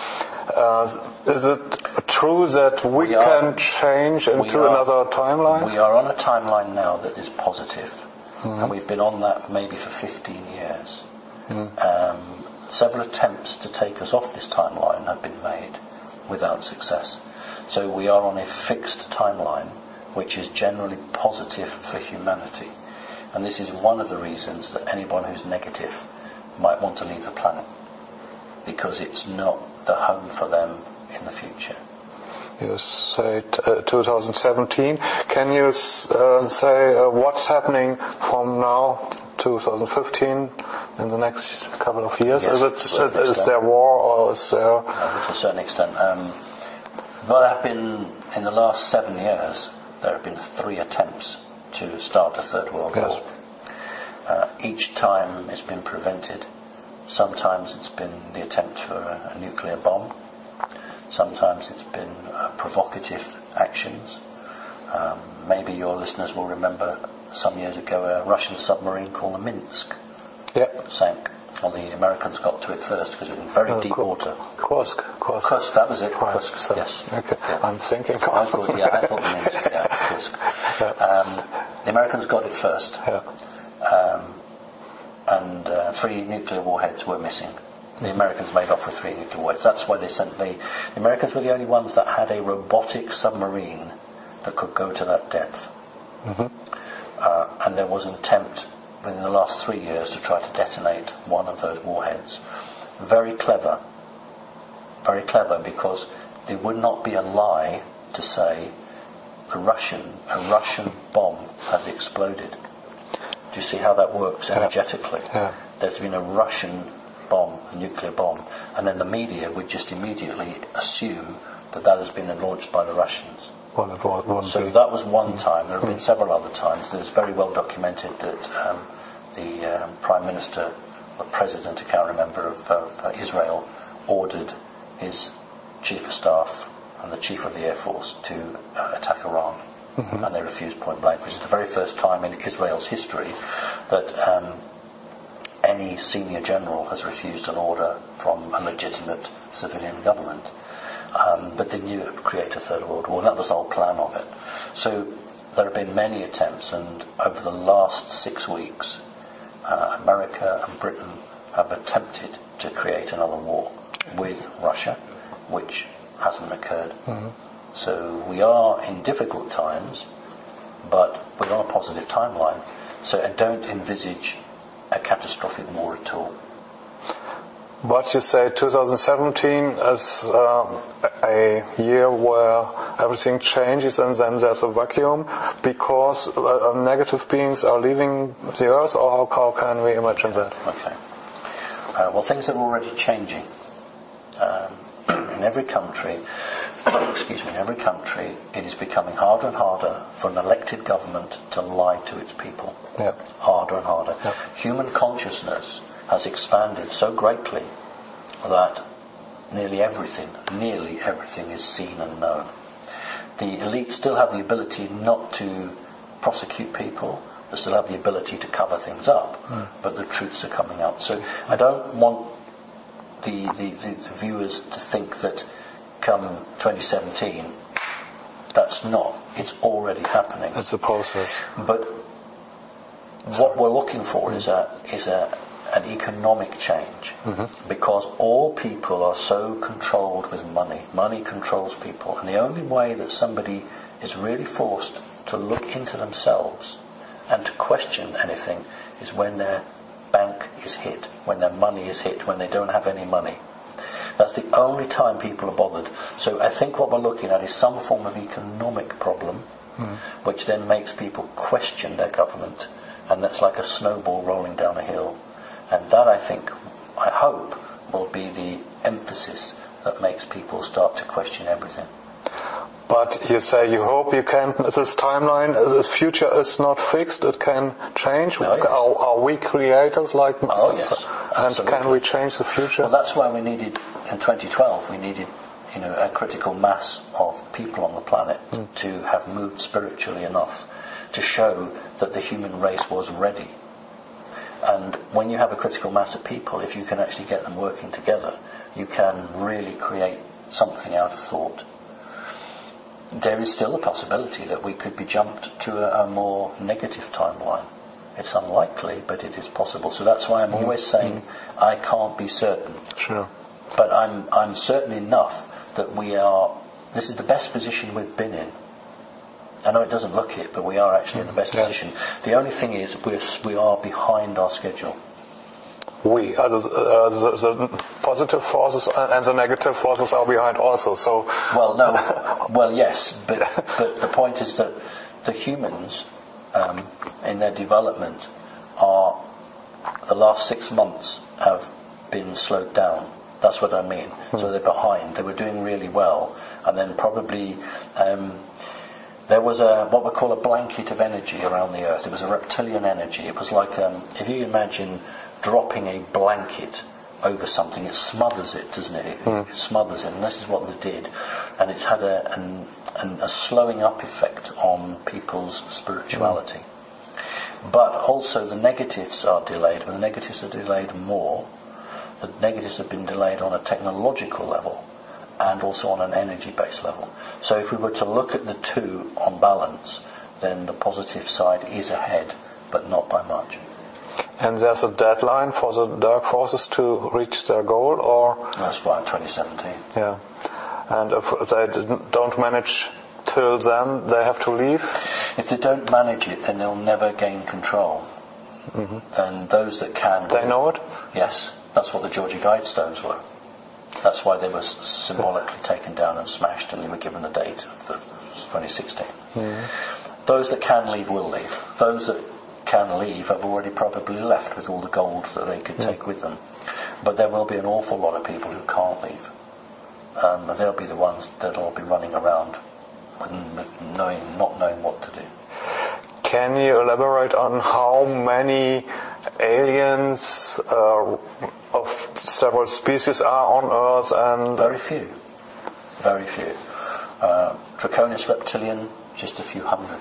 Speaker 1: uh, is it true that we, we are, can change into are, another timeline?
Speaker 2: We are on a timeline now that is positive. Mm-hmm. And we've been on that maybe for fifteen years. Mm-hmm. Um, several attempts to take us off this timeline have been made without success. So we are on a fixed timeline which is generally positive for humanity. And this is one of the reasons that anyone who's negative might want to leave the planet, because it's not the home for them in the future.
Speaker 1: You say uh, twenty seventeen. Can you uh, say uh, what's happening from now, twenty fifteen, in the next couple of years?
Speaker 2: Yes,
Speaker 1: is, it, is, is there war, or is there...
Speaker 2: Uh, to a certain extent. Um, well, there have been, in the last seven years, there have been three attempts to start a Third World
Speaker 1: yes.
Speaker 2: War. Uh, each time it's been prevented. Sometimes it's been the attempt for a, a nuclear bomb. Sometimes it's been uh, provocative actions. Um, maybe your listeners will remember some years ago a Russian submarine called the Minsk
Speaker 1: yep.
Speaker 2: sank. Well, the Americans got to it first because it was in very oh, deep K- water.
Speaker 1: Kursk. Kursk.
Speaker 2: Kursk, that was it.
Speaker 1: Right.
Speaker 2: Kursk,
Speaker 1: so,
Speaker 2: yes.
Speaker 1: Okay.
Speaker 2: Yeah.
Speaker 1: I'm thinking.
Speaker 2: I thought, yeah, I thought the Minsk, yeah, Kursk.
Speaker 1: Yeah.
Speaker 2: Um, the Americans got it first.
Speaker 1: Yeah.
Speaker 2: Um, and uh, three nuclear warheads were missing. The Americans made off with three nuclear warheads. That's why they sent the... The Americans were the only ones that had a robotic submarine that could go to that depth. Mm-hmm. Uh, and there was an attempt within the last three years to try to detonate one of those warheads. Very clever. Very clever, because there would not be a lie to say a Russian, a Russian bomb has exploded. Do you see how that works energetically?
Speaker 1: Yeah. Yeah.
Speaker 2: There's been a Russian bomb, a nuclear bomb, and then the media would just immediately assume that that has been launched by the Russians.
Speaker 1: Well, it was, one
Speaker 2: so
Speaker 1: thing.
Speaker 2: that was one time. There have been several other times. There's very well documented that um, the um, Prime Minister, or President, I can't remember, of, of uh, Israel ordered his Chief of Staff and the Chief of the Air Force to uh, attack Iran. Mm-hmm. And they refused point blank, which is the very first time in Israel's history that um, any senior general has refused an order from a legitimate civilian government. Um, but they knew it would create a third world war, and that was the whole plan of it. So there have been many attempts, and over the last six weeks, uh, America and Britain have attempted to create another war with Russia, which hasn't occurred. Mm-hmm. So we are in difficult times, but we're on a positive timeline. So I don't envisage a catastrophic war at all.
Speaker 1: But you say twenty seventeen is uh, a year where everything changes and then there's a vacuum because uh, negative beings are leaving the earth, or how, how can we imagine that?
Speaker 2: Okay. Uh, well, things are already changing. Um, in every country, excuse me, in every country, it is becoming harder and harder for an elected government to lie to its people.
Speaker 1: Yeah.
Speaker 2: Harder and harder.
Speaker 1: Yeah.
Speaker 2: Human consciousness has expanded so greatly that nearly everything, nearly everything is seen and known. The elite still have the ability not to prosecute people, they still have the ability to cover things up, mm. but the truths are coming out. So I don't want the, the, the, the viewers to think that come twenty seventeen, that's not. It's already happening.
Speaker 1: It's a process.
Speaker 2: But what we're looking for is a is a an economic change, mm-hmm. because all people are so controlled with money. Money controls people, and the only way that somebody is really forced to look into themselves and to question anything is when their bank is hit, when their money is hit, when they don't have any money. That's the only time people are bothered. So I think what we're looking at is some form of economic problem, mm. which then makes people question their government, and that's like a snowball rolling down a hill. And that, I think, I hope, will be the emphasis that makes people start to question everything.
Speaker 1: But you say you hope you can, this timeline, this future is not fixed, it can change.
Speaker 2: Oh, yes.
Speaker 1: are, are we creators like...
Speaker 2: Oh, yes.
Speaker 1: And
Speaker 2: Absolutely.
Speaker 1: Can we change the future?
Speaker 2: Well, that's why we needed, in twenty twelve, we needed, you know, a critical mass of people on the planet mm. to have moved spiritually enough to show that the human race was ready. And when you have a critical mass of people, if you can actually get them working together, you can really create something out of thought. There is still a possibility that we could be jumped to a, a more negative timeline. It's unlikely, but it is possible. So that's why I'm mm. always saying mm. I can't be certain.
Speaker 1: Sure.
Speaker 2: But I'm I'm certain enough that we are, this is the best position we've been in. I know it doesn't look it, but we are actually in the best yeah. position. The only thing is we're, we are behind our schedule.
Speaker 1: We, uh, the, uh, the, the positive forces and the negative forces are behind also, so...
Speaker 2: Well, no, well, yes, but, but the point is that the humans, um, in their development, are, the last six months have been slowed down. That's what I mean. Hmm. So they're behind. They were doing really well, and then probably... Um, There was a what we call a blanket of energy around the Earth. It was a reptilian energy. It was like, um, if you imagine dropping a blanket over something, it smothers it, doesn't it? It, mm. it smothers it, and this is what they did. And it's had a, an, an, a slowing up effect on people's spirituality. Mm. But also the negatives are delayed. But the negatives are delayed more. The negatives have been delayed on a technological level, and also on an energy-based level. So if we were to look at the two on balance, then the positive side is ahead, but not by much.
Speaker 1: And there's a deadline for the dark forces to reach their goal, or?
Speaker 2: That's right, twenty seventeen.
Speaker 1: Yeah. And if they don't manage till then, they have to leave?
Speaker 2: If they don't manage it, then they'll never gain control. Mm-hmm. Then those that can...
Speaker 1: They know it?
Speaker 2: Yes. That's what the Georgia Guidestones were. That's why they were symbolically taken down and smashed, and they were given a date of twenty sixteen. Mm. Those that can leave will leave. Those that can leave have already probably left with all the gold that they could mm. take with them. But there will be an awful lot of people who can't leave. Um, they'll be the ones that will be running around with knowing, not knowing what to do.
Speaker 1: Can you elaborate on how many aliens uh, of several species are on Earth? And
Speaker 2: very few, very few. Uh, Draconis reptilian, just a few hundred.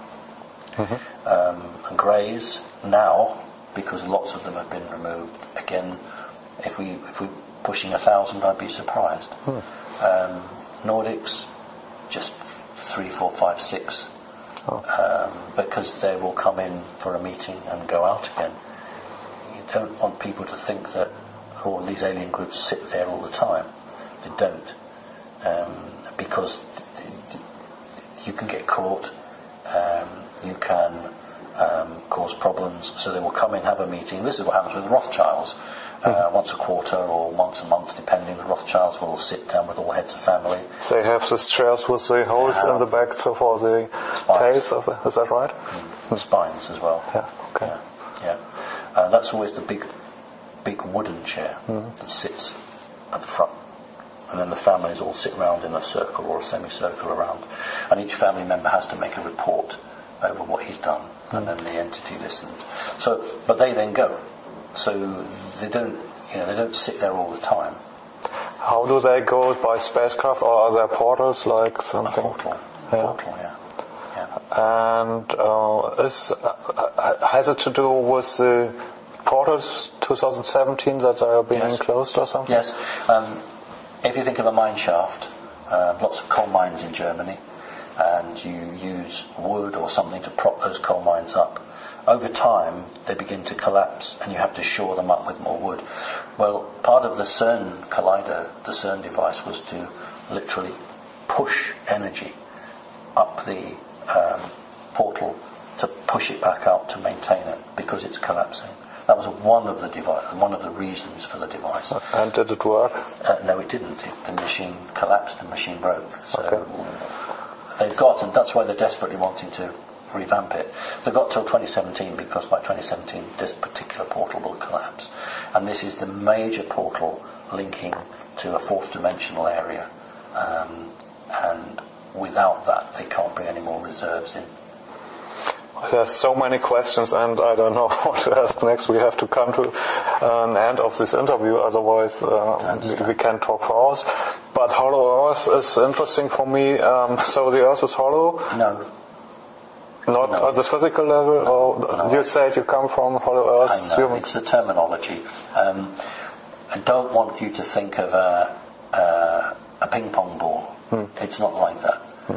Speaker 2: Mm-hmm. Um, and greys now, because lots of them have been removed. Again, if we if we're pushing a thousand, I'd be surprised. Hmm. Um, Nordics, just three, four, five, six. Oh. Um, because they will come in for a meeting and go out again. You don't want people to think that all these alien groups sit there all the time. They don't, um, because th- th- you can get caught, um, you can um, cause problems. So they will come in, have a meeting. This is what happens with the Rothschilds. Uh, once a quarter or once a month, depending. The Rothschilds will sit down with all heads of family.
Speaker 1: They have the chairs with the holes in the back so for the spines. Tails of it. Is that right?
Speaker 2: Mm. Spines as well.
Speaker 1: Yeah. Okay.
Speaker 2: Yeah. yeah. Uh, that's always the big, big wooden chair mm. that sits at the front, and then the families all sit round in a circle or a semicircle around, and each family member has to make a report over what he's done, mm. and then the entity listens. So, but they then go. So they don't, you know, they don't sit there all the time.
Speaker 1: How do they go? By spacecraft, or are there portals like something?
Speaker 2: A portal, yeah. Portal, yeah.
Speaker 1: yeah. And uh, is uh, has it to do with the portals twenty seventeen that are being yes. closed or something?
Speaker 2: Yes. Um, if you think of a mine shaft, uh, lots of coal mines in Germany, and you use wood or something to prop those coal mines up. Over time, they begin to collapse, and you have to shore them up with more wood. Well, part of the CERN collider, the CERN device, was to literally push energy up the um, portal to push it back out to maintain it because it's collapsing. That was one of the device, one of the reasons for the device.
Speaker 1: And did it work?
Speaker 2: Uh, no, it didn't. It, the machine collapsed. The machine broke. So
Speaker 1: okay.
Speaker 2: they've got, and that's why they're desperately wanting to revamp it. They got till twenty seventeen because by twenty seventeen this particular portal will collapse, and this is the major portal linking to a fourth dimensional area, um, and without that they can't bring any more reserves in.
Speaker 1: There's so many questions, and I don't know what to ask next. We have to come to an end of this interview, otherwise uh, we, we can't talk for hours. But Hollow Earth is interesting for me. Um, so the Earth is hollow?
Speaker 2: No.
Speaker 1: Not no. At the physical level,
Speaker 2: no,
Speaker 1: or
Speaker 2: no.
Speaker 1: You said you come from Hollow Earth?
Speaker 2: I know, it's the terminology. Um, I don't want you to think of a, a, a ping pong ball. Hmm. It's not like that. Hmm.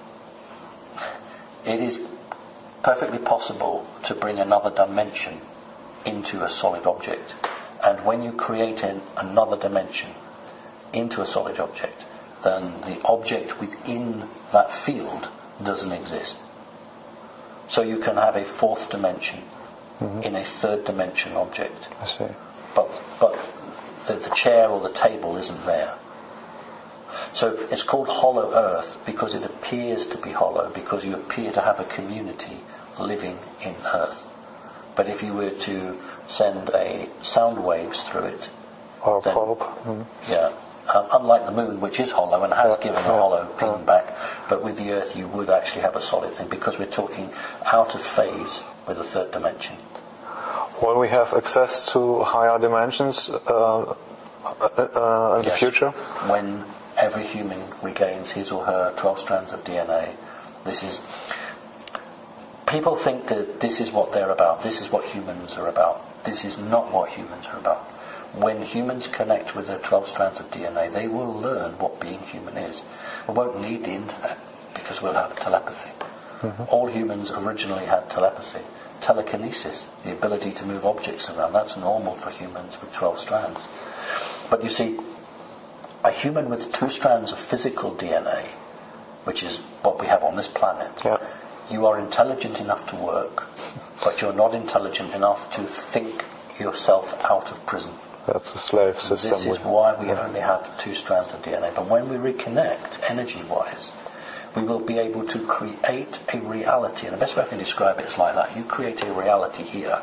Speaker 2: It is perfectly possible to bring another dimension into a solid object. And when you create an, another dimension into a solid object, then the object within that field doesn't exist. So you can have a fourth dimension mm-hmm. in a third dimension object.
Speaker 1: I see.
Speaker 2: But but the, the chair or the table isn't there. So it's called Hollow Earth because it appears to be hollow, because you appear to have a community living in Earth. But if you were to send a sound waves through it,
Speaker 1: or a probe, mm.
Speaker 2: yeah. Um, unlike the moon, which is hollow and has yeah, given
Speaker 1: yeah,
Speaker 2: a hollow ping
Speaker 1: yeah.
Speaker 2: back, but with the Earth you would actually have a solid thing because we're talking out of phase with a third dimension.
Speaker 1: Will we have access to higher dimensions uh, uh, in
Speaker 2: yes.
Speaker 1: the future?
Speaker 2: When every human regains his or her twelve strands of D N A, this is... People think that this is what they're about, this is what humans are about. This is not what humans are about. When humans connect with their twelve strands of D N A, they will learn what being human is. We won't need the internet because we'll have telepathy. Mm-hmm. All humans originally had telepathy. Telekinesis, the ability to move objects around, that's normal for humans with twelve strands. But you see, a human with two strands of physical D N A, which is what we have on this planet,
Speaker 1: yeah.
Speaker 2: you are intelligent enough to work, but you're not intelligent enough to think yourself out of prison.
Speaker 1: That's a slave system.
Speaker 2: This is why we only have two strands of D N A. But when we reconnect, energy-wise, we will be able to create a reality. And the best way I can describe it is like that. You create a reality here,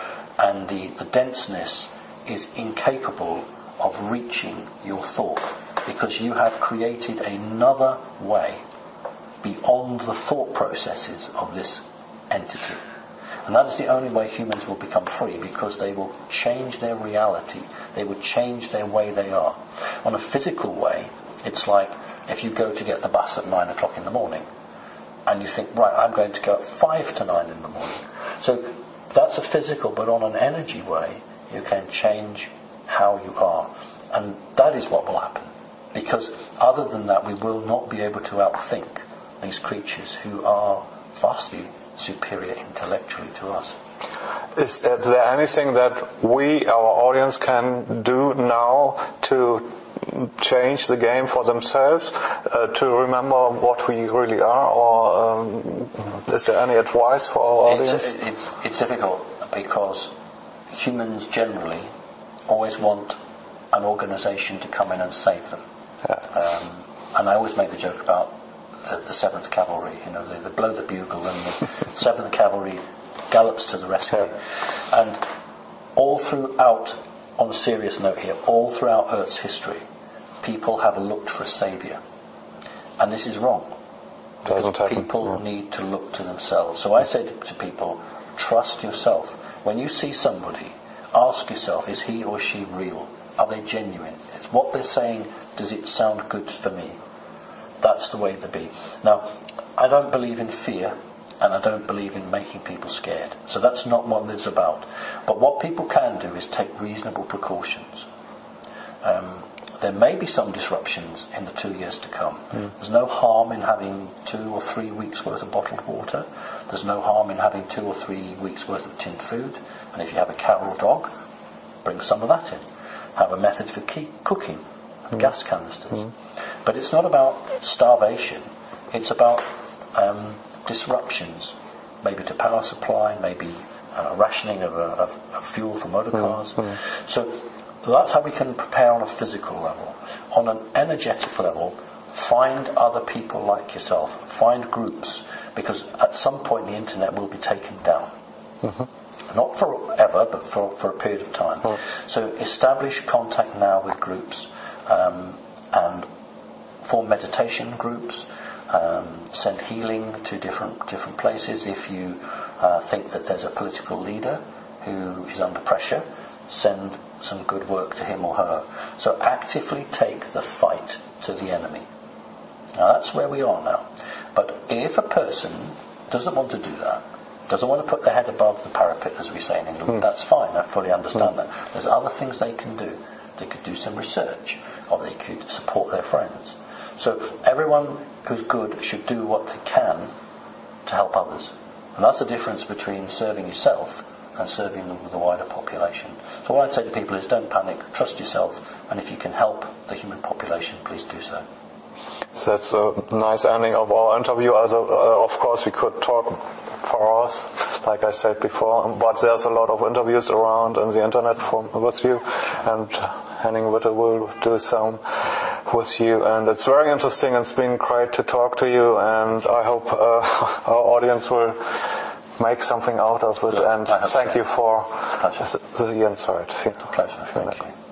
Speaker 2: and the, the denseness is incapable of reaching your thought, because you have created another way beyond the thought processes of this entity. And that is the only way humans will become free, because they will change their reality. They will change their way they are. On a physical way, it's like if you go to get the bus at nine o'clock in the morning, and you think, right, I'm going to go at five to nine in the morning. So that's a physical, but on an energy way, you can change how you are. And that is what will happen. Because other than that, we will not be able to outthink these creatures who are vastly superior intellectually to us.
Speaker 1: Is, is there anything that we, our audience, can do now to change the game for themselves, uh, to remember what we really are, or um, is there any advice for our audience?
Speaker 2: It's, it's, it's difficult, because humans generally always want an organisation to come in and save them.
Speaker 1: Yeah.
Speaker 2: Um, and I always make the joke about the, the seventh Cavalry. You know, they, they blow the bugle and the seventh Cavalry gallops to the rescue.
Speaker 1: Yeah.
Speaker 2: And all throughout, on a serious note here, all throughout Earth's history, people have looked for a saviour. And this is wrong.
Speaker 1: Doesn't happen.
Speaker 2: People
Speaker 1: Yeah.
Speaker 2: need to look to themselves. So I say to people, trust yourself. When you see somebody, ask yourself, is he or she real? Are they genuine? It's what they're saying, does it sound good for me? That's the way to be. Now, I don't believe in fear, and I don't believe in making people scared. So that's not what it's about. But what people can do is take reasonable precautions. Um, there may be some disruptions in the two years to come. Mm. There's no harm in having two or three weeks worth of bottled water. There's no harm in having two or three weeks worth of tinned food. And if you have a cat or a dog, bring some of that in. Have a method for keep cooking, mm. gas canisters. Mm. But it's not about starvation. It's about um, disruptions, maybe to power supply, maybe uh, rationing of, uh, of, of fuel for motor cars. Mm. So that's how we can prepare on a physical level. On an energetic level, find other people like yourself. Find groups, because at some point the internet will be taken down. Mm-hmm. Not forever, but for, for a period of time. Mm. So establish contact now with groups, um, and form meditation groups. Um, send healing to different different places. If you uh, think that there's a political leader who is under pressure, send some good work to him or her. So actively take the fight to the enemy. Now that's where we are now. But if a person doesn't want to do that, doesn't want to put their head above the parapet, as we say in England, mm. that's fine, I fully understand mm. that. There's other things they can do. They could do some research, or they could support their friends. So everyone who's good should do what they can to help others. And that's the difference between serving yourself and serving the, the wider population. So what I'd say to people is, don't panic, trust yourself, and if you can help the human population, please do so.
Speaker 1: So that's a nice ending of our interview. Also, uh, of course, we could talk for hours, like I said before, but there's a lot of interviews around on the internet from with you, and Henning Witte will do some with you, and it's very interesting. It's been great to talk to you, and I hope uh, our audience will make something out of it.
Speaker 2: Yeah,
Speaker 1: and thank so. you for
Speaker 2: Pleasure.
Speaker 1: the insight.
Speaker 2: Pleasure. Thank you.